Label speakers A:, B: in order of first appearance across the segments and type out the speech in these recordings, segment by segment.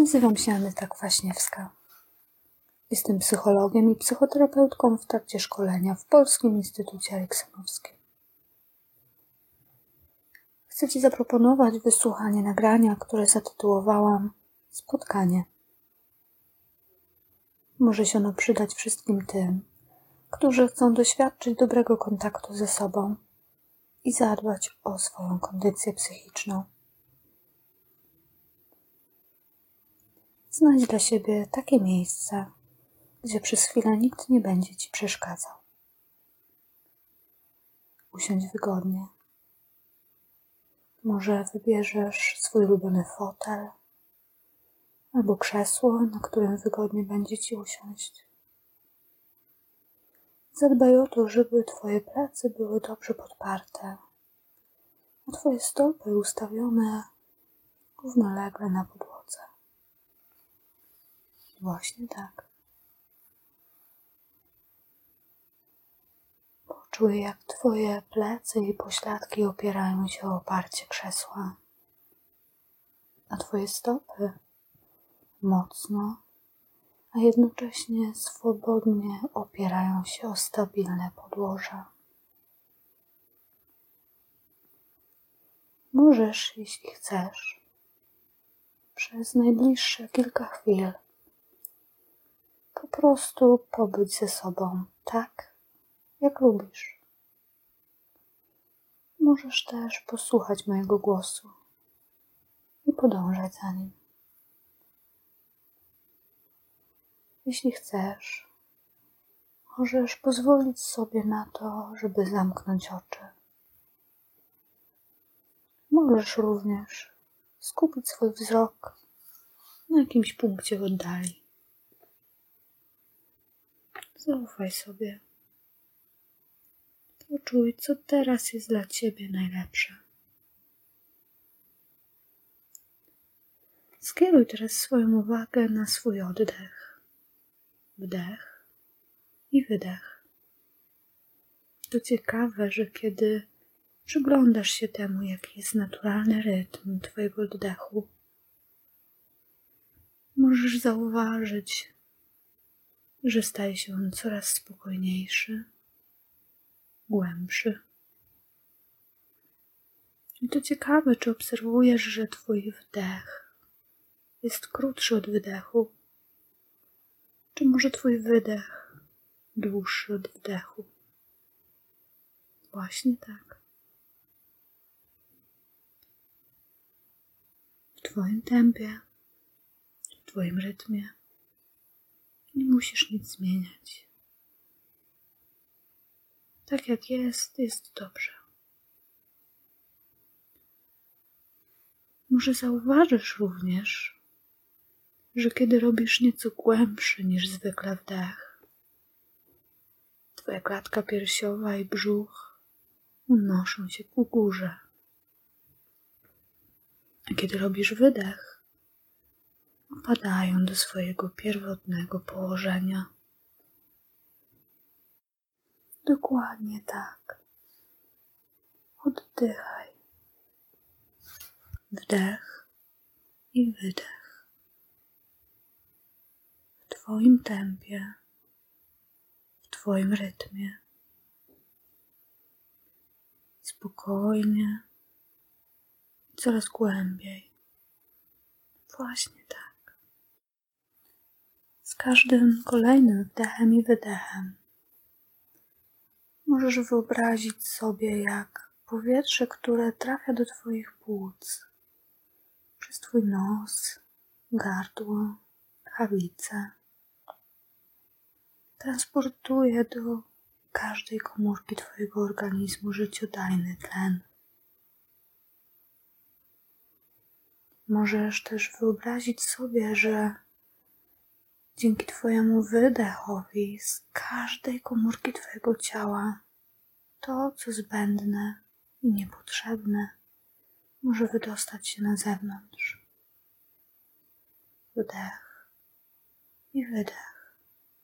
A: Nazywam się Aneta Kwaśniewska. Jestem psychologiem i psychoterapeutką w trakcie szkolenia w Polskim Instytucie Eriksonowskim. Chcę Ci zaproponować wysłuchanie nagrania, które zatytułowałam Spotkanie. Może się ono przydać wszystkim tym, którzy chcą doświadczyć dobrego kontaktu ze sobą i zadbać o swoją kondycję psychiczną. Znajdź dla siebie takie miejsce, gdzie przez chwilę nikt nie będzie Ci przeszkadzał. Usiądź wygodnie. Może wybierzesz swój ulubiony fotel albo krzesło, na którym wygodnie będzie Ci usiąść. Zadbaj o to, żeby Twoje plecy były dobrze podparte, a Twoje stopy ustawione równolegle na podłodze. Właśnie tak. Poczuj, jak Twoje plecy i pośladki opierają się o oparcie krzesła, a Twoje stopy mocno, a jednocześnie swobodnie opierają się o stabilne podłoże. Możesz, jeśli chcesz, przez najbliższe kilka chwil po prostu pobyć ze sobą tak, jak lubisz. Możesz też posłuchać mojego głosu i podążać za nim. Jeśli chcesz, możesz pozwolić sobie na to, żeby zamknąć oczy. Możesz również skupić swój wzrok na jakimś punkcie w oddali. Zaufaj sobie. Poczuj, co teraz jest dla Ciebie najlepsze. Skieruj teraz swoją uwagę na swój oddech. Wdech i wydech. To ciekawe, że kiedy przyglądasz się temu, jaki jest naturalny rytm Twojego oddechu, możesz zauważyć, że staje się on coraz spokojniejszy, głębszy. I to ciekawe, czy obserwujesz, że Twój wdech jest krótszy od wydechu, czy może Twój wydech dłuższy od wdechu. Właśnie tak. W Twoim tempie, w Twoim rytmie. Nie musisz nic zmieniać. Tak jak jest, jest dobrze. Może zauważysz również, że kiedy robisz nieco głębszy niż zwykle wdech, Twoja klatka piersiowa i brzuch unoszą się ku górze. A kiedy robisz wydech, opadają do swojego pierwotnego położenia. Dokładnie tak. Oddychaj. Wdech i wydech. W Twoim tempie, w Twoim rytmie. Spokojnie, coraz głębiej. Właśnie tak. Z każdym kolejnym wdechem i wydechem możesz wyobrazić sobie, jak powietrze, które trafia do Twoich płuc przez Twój nos, gardło, tchawicę, transportuje do każdej komórki Twojego organizmu życiodajny tlen. Możesz też wyobrazić sobie, że dzięki Twojemu wydechowi z każdej komórki Twojego ciała to, co zbędne i niepotrzebne, może wydostać się na zewnątrz. Wdech i wydech.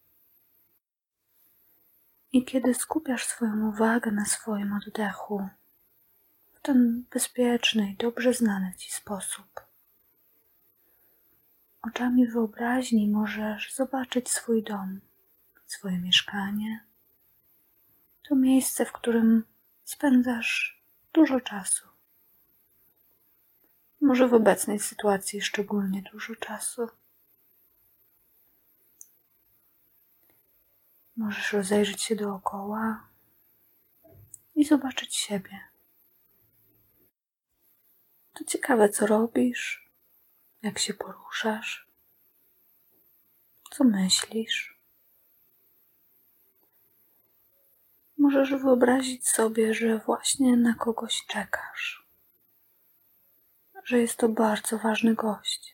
A: I kiedy skupiasz swoją uwagę na swoim oddechu w ten bezpieczny i dobrze znany Ci sposób, Oczami wyobraźni możesz zobaczyć swój dom, swoje mieszkanie. To miejsce, w którym spędzasz dużo czasu. Może w obecnej sytuacji szczególnie dużo czasu. Możesz rozejrzeć się dookoła i zobaczyć siebie. To ciekawe, co robisz, jak się poruszasz, co myślisz. Możesz wyobrazić sobie, że właśnie na kogoś czekasz, że jest to bardzo ważny gość.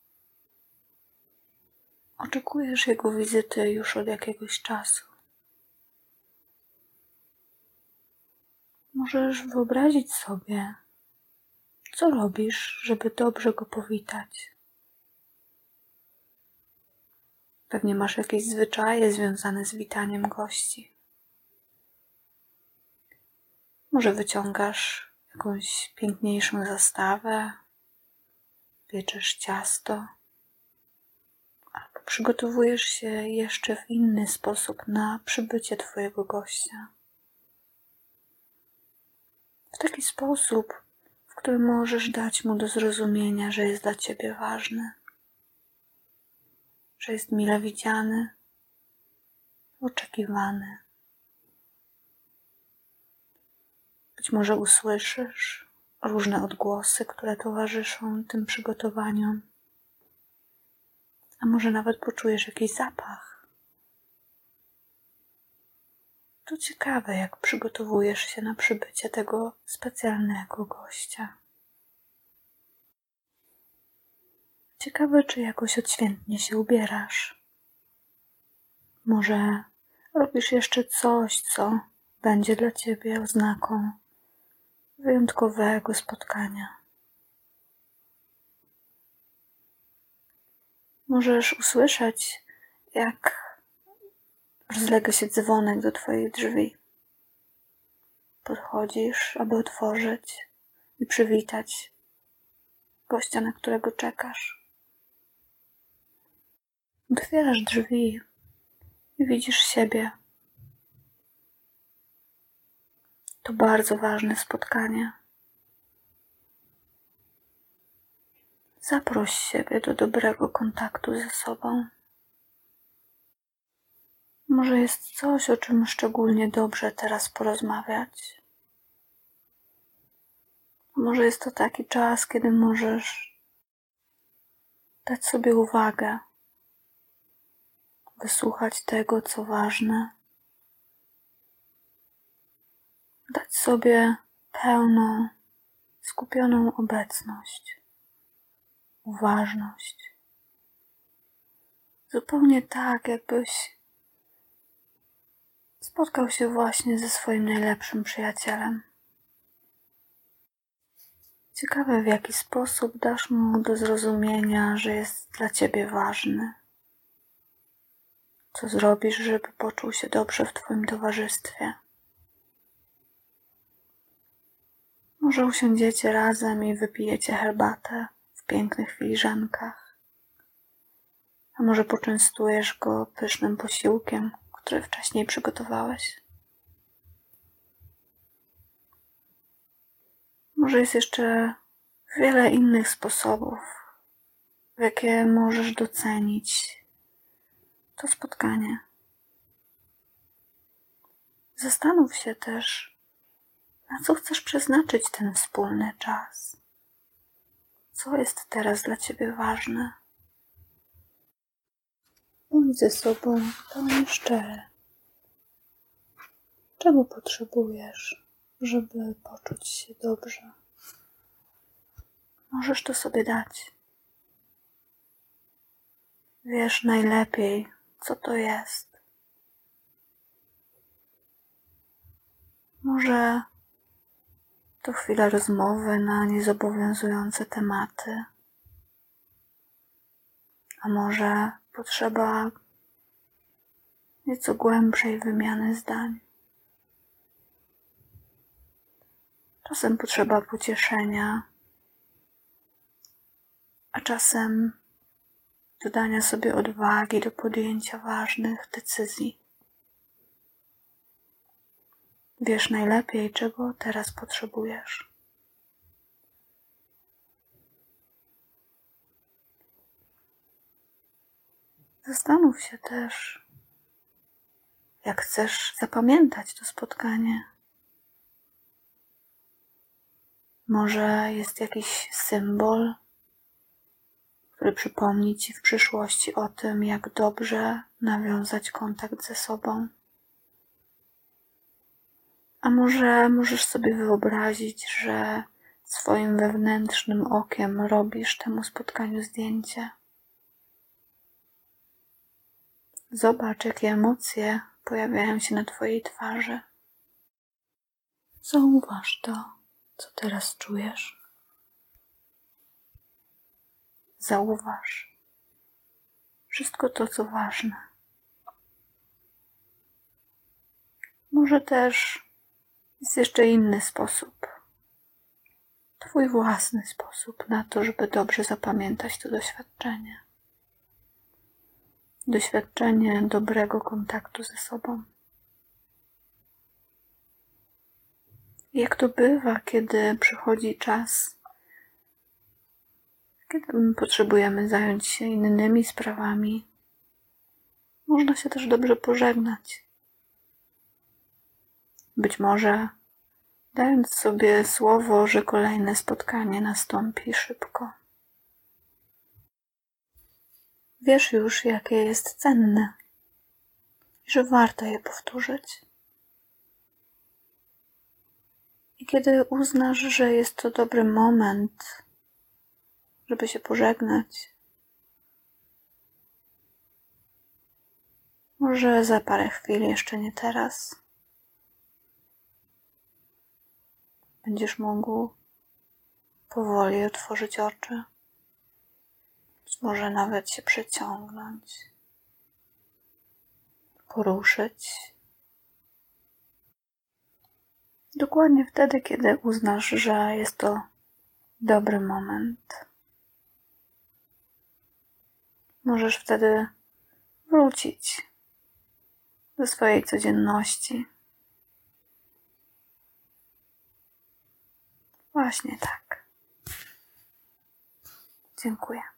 A: Oczekujesz jego wizyty już od jakiegoś czasu. Możesz wyobrazić sobie, co robisz, żeby dobrze go powitać. Pewnie masz jakieś zwyczaje związane z witaniem gości. Może wyciągasz jakąś piękniejszą zastawę, pieczesz ciasto, albo przygotowujesz się jeszcze w inny sposób na przybycie twojego gościa. W taki sposób, w którym możesz dać mu do zrozumienia, że jest dla ciebie ważny, że jest mile widziany, oczekiwany. Być może usłyszysz różne odgłosy, które towarzyszą tym przygotowaniom, a może nawet poczujesz jakiś zapach. To ciekawe, jak przygotowujesz się na przybycie tego specjalnego gościa. Ciekawe, czy jakoś odświętnie się ubierasz. Może robisz jeszcze coś, co będzie dla ciebie oznaką wyjątkowego spotkania. Możesz usłyszeć, jak rozlega się dzwonek do twoich drzwi. Podchodzisz, aby otworzyć i przywitać gościa, na którego czekasz. Otwierasz drzwi i widzisz siebie. To bardzo ważne spotkanie. Zaproś siebie do dobrego kontaktu ze sobą. Może jest coś, o czym szczególnie dobrze teraz porozmawiać. Może jest to taki czas, kiedy możesz dać sobie uwagę, wysłuchać tego, co ważne, dać sobie pełną, skupioną obecność, uważność. Zupełnie tak, jakbyś spotkał się właśnie ze swoim najlepszym przyjacielem. Ciekawe, w jaki sposób dasz mu do zrozumienia, że jest dla ciebie ważny. Co zrobisz, żeby poczuł się dobrze w twoim towarzystwie. Może usiądziecie razem i wypijecie herbatę w pięknych filiżankach. A może poczęstujesz go pysznym posiłkiem, który wcześniej przygotowałeś. Może jest jeszcze wiele innych sposobów, w jakie możesz docenić to spotkanie. Zastanów się też, na co chcesz przeznaczyć ten wspólny czas. Co jest teraz dla ciebie ważne? Bądź ze sobą pełni szczery. Czego potrzebujesz, żeby poczuć się dobrze? Możesz to sobie dać. Wiesz najlepiej, co to jest. Może to chwila rozmowy na niezobowiązujące tematy, a może potrzeba nieco głębszej wymiany zdań. Czasem potrzeba pocieszenia, a czasem dodania sobie odwagi do podjęcia ważnych decyzji. Wiesz najlepiej, czego teraz potrzebujesz. Zastanów się też, jak chcesz zapamiętać to spotkanie. Może jest jakiś symbol, który przypomni Ci w przyszłości o tym, jak dobrze nawiązać kontakt ze sobą. A może możesz sobie wyobrazić, że swoim wewnętrznym okiem robisz temu spotkaniu zdjęcie. Zobacz, jakie emocje pojawiają się na Twojej twarzy. Zauważ to, co teraz czujesz. Zauważ wszystko to, co ważne. Może też jest jeszcze inny sposób. Twój własny sposób na to, żeby dobrze zapamiętać to doświadczenie. Doświadczenie dobrego kontaktu ze sobą. Jak to bywa, kiedy przychodzi czas, kiedy potrzebujemy zająć się innymi sprawami, można się też dobrze pożegnać. Być może dając sobie słowo, że kolejne spotkanie nastąpi szybko. Wiesz już, jakie jest cenne i że warto je powtórzyć. I kiedy uznasz, że jest to dobry moment, żeby się pożegnać, może za parę chwil, jeszcze nie teraz, będziesz mógł powoli otworzyć oczy, być może nawet się przeciągnąć, poruszyć. Dokładnie wtedy, kiedy uznasz, że jest to dobry moment. Możesz wtedy wrócić do swojej codzienności. Właśnie tak. Dziękuję.